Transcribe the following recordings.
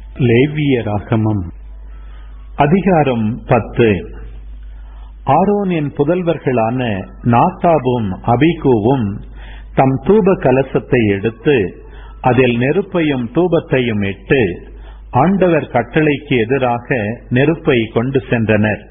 லேவியராகமம் அதிகாரம் 10. ஆரோனின் புதல்வர்களான நாதாபும் அபிகூவும் தம் தூப கலசத்தை எடுத்து அதில் நெருப்பையும் தூபத்தையும் இட்டு ஆண்டவர் கட்டளைக்கு எதிராக நெருப்பை கொண்டு சென்றனர்.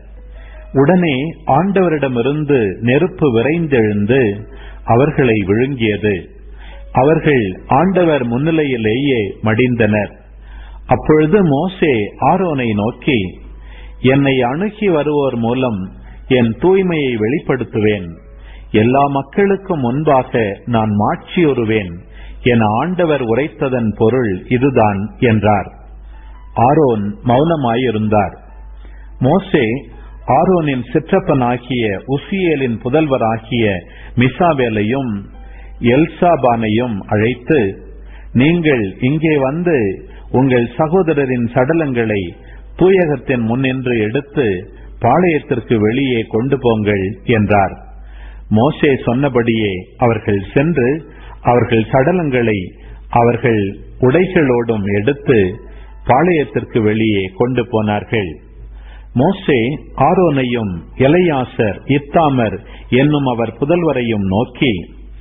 உடனே ஆண்டவரிடமிருந்து நெருப்பு விரைந்தெழுந்து அவர்களை விழுங்கியது. அவர்கள் ஆண்டவர் முன்னிலையிலேயே மடிந்தனர். அப்பொழுது மோசே ஆரோனை நோக்கி, என்னை அணுகி வருவோர் மூலம் என் தூய்மையை வெளிப்படுத்துவேன், எல்லா மக்களுக்கும் முன்பாக நான் மாட்சியுறுவேன் என ஆண்டவர் உரைத்ததன் பொருள் இதுதான் என்றார். ஆரோன் மௌனமாயிருந்தார். மோசே ஆரோனின் சிற்றப்பனாகிய உசியேலின் புதல்வராகிய மிசாவேலையும் எல்சாபானையும் அழைத்து, நீங்கள் இங்கே வந்து உங்கள் சகோதரரின் சடலங்களை தூயகத்தின் முன்னின்று எடுத்து பாளையத்திற்கு வெளியே கொண்டு போங்கள் என்றார். மோசே சொன்னபடியே அவர்கள் சென்று அவர்கள் சடலங்களை அவர்கள் உடைகளோடும் எடுத்து பாளையத்திற்கு வெளியே கொண்டு போனார்கள். மோசே ஆரோனையும் எலையாசர் இத்தாமர் என்னும் அவர் புதல்வரையும் நோக்கி,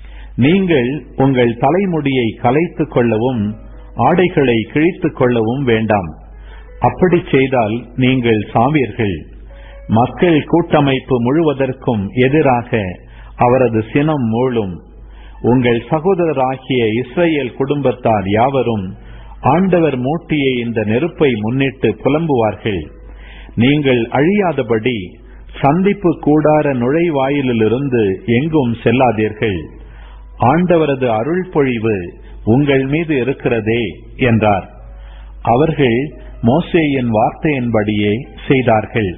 நீங்கள் உங்கள் தலைமுடியை கலைத்துக் கொள்ளவும் ஆடைகளை கிழித்துக் கொள்ளவும் வேண்டாம். அப்படி செய்தால் நீங்கள் சாவீர்கள். மக்கள் கூட்டமைப்பு முழுவதற்கும் எதிராக அவரது சினம் மூளும். உங்கள் சகோதரராகிய இஸ்ரேல் குடும்பத்தார் யாவரும் ஆண்டவர் மூட்டிய இந்த நெருப்பை முன்னிட்டு புலம்புவார்கள். நீங்கள் அழியாதபடி சந்திப்பு கூடார நுழைவாயிலிருந்து எங்கும் செல்லாதீர்கள். ஆண்டவரது அருள் பொழிவு உங்கள் மீது இருக்கிறதே என்றார். அவர்கள் மோசேயின் வார்த்தையின்படியே செய்தார்கள்.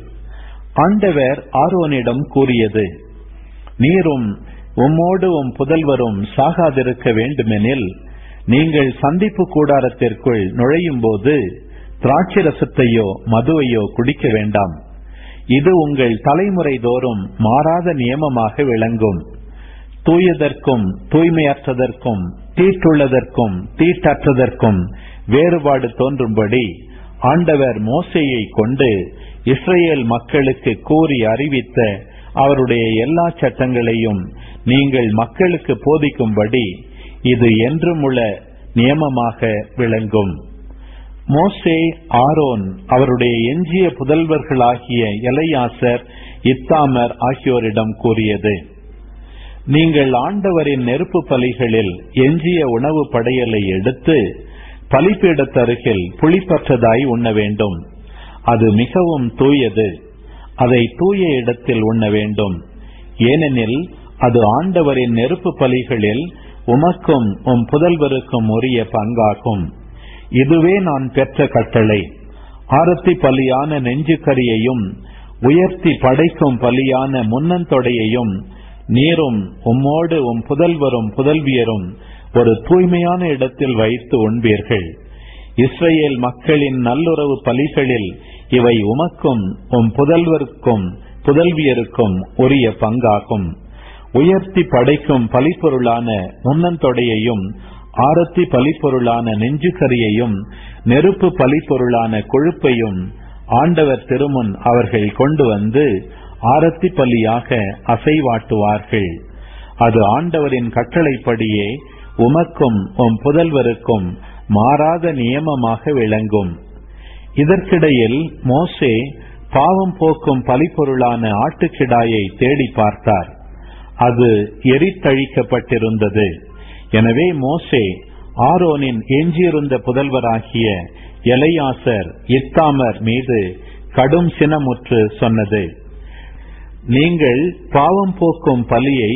ஆண்டவர் ஆரோனிடம் கூறியது, நீரும் உம்மோடு உம் புதல்வரும் சாகாதிருக்க வேண்டுமெனில் நீங்கள் சந்திப்பு கூடாரத்திற்குள் நுழையும் போது திராட்சரசத்தையோ மதுவையோ குடிக்க வேண்டாம். இது உங்கள் தலைமுறை தோறும் மாறாத நியமமாக விளங்கும். தூயதற்கும் தூய்மையற்றதற்கும் தீட்டுள்ளதற்கும் தீட்டற்றதற்கும் வேறுபாடு தோன்றும்படி ஆண்டவர் மோசேயை கொண்டு இஸ்ரேல் மக்களுக்கு கூறி அறிவித்த அவருடைய எல்லா சட்டங்களையும் நீங்கள் மக்களுக்கு போதிக்கும்படி இது என்றும் உள்ள நியமமாக விளங்கும். மோசே ஆரோன் அவருடைய எஞ்சிய புதல்வர்களாகிய எலையாசர் இத்தாமர் ஆகியோரிடம் கூறியது, நீங்கள் ஆண்டவரின் நெருப்பு பலிகளில் எஞ்சிய உணவு படையலை எடுத்து பலிபீடத்தருகில் புளிப்பற்றதாய் உண்ண வேண்டும். அது மிகவும் தூயது. அதை தூய இடத்தில் உண்ண வேண்டும். ஏனெனில் அது ஆண்டவரின் நெருப்பு பலிகளில் உமக்கும் உம் புதல்வருக்கும் உரிய பங்காகும். இதுவே நான் பெற்ற கட்டளை. ஆரத்தி பலியான நெஞ்சுக்கரியையும் உயர்த்தி படைக்கும் பலியான முன்னந்தொடையையும் நீரும் உம்மோடு உம் புதல்வரும் புதல்வியரும் ஒரு தூய்மையான இடத்தில் வைத்து உண்பீர்கள். இஸ்ரேல் மக்களின் நல்லுறவு பலிகளில் இவை உமக்கும் உம் புதல்வருக்கும் புதல்வியருக்கும் உரிய பங்காகும். உயர்த்தி படைக்கும் பலிப்பொருளான முன்னந்தொடையையும் ஆரத்தி பலிப்பொருளான நெஞ்சுக்கரியையும் நெருப்பு பலிப்பொருளான கொழுப்பையும் ஆண்டவர் திருமுன் அவர்கள் கொண்டு வந்து ஆரத்தி பலியாக அசைவாட்டுவார்கள். அது ஆண்டவரின் கட்டளைப்படியே உமக்கும் உம் புதல்வருக்கும் மாறாத நியமமாக விளங்கும். இதற்கிடையில் மோசே பாவம் போக்கும் பலிப்பொருளான ஆட்டுக்கிடாயை தேடி பார்த்தார். அது எரித்தழிக்கப்பட்டிருந்தது. எனவே மோசே ஆரோனின் எஞ்சியிருந்த புதல்வராகிய எலையாசர் இத்தாமர் மீது கடும் சினமுற்று சொன்னது, நீங்கள் பாவம் போக்கும் பலியை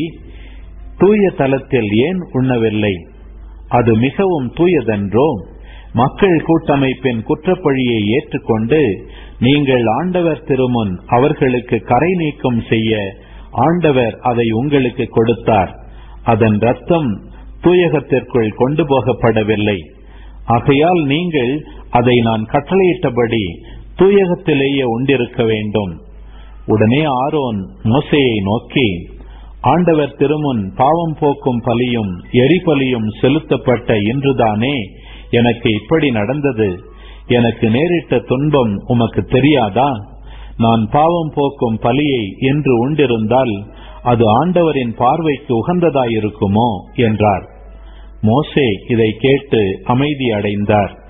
தூய தலத்தில் ஏன் உண்ணவில்லை? அது மிகவும் தூயதென்றோ? மக்கள் கூட்டமைப்பின் குற்றப்பழியை ஏற்றுக்கொண்டு நீங்கள் ஆண்டவர் திருமுன் அவர்களுக்கு கரை நீக்கம் செய்ய ஆண்டவர் அதை உங்களுக்கு கொடுத்தார். அதன் இரத்தம் தூயகத்திற்குள் கொண்டு போகப்படவில்லை. ஆகையால் நீங்கள் அதை நான் கட்டளையிட்டபடி தூயகத்திலேயே உண்டிருக்க வேண்டும். உடனே ஆரோன் மோசேயை நோக்கி, ஆண்டவர் திருமுன் பாவம் போக்கும் பலியும் எரிபலியும் செலுத்தப்பட்ட இன்றுதானே எனக்கு இப்படி நடந்தது. எனக்கு நேரிட்ட துன்பம் உமக்கு தெரியாதா? நான் பாவம் போக்கும் பலியை என்று உண்டிருந்தால் அது ஆண்டவரின் பார்வைக்கு உகந்ததாயிருக்குமோ என்றார். மோசே இதை கேட்டு அமைதி அடைந்தார்.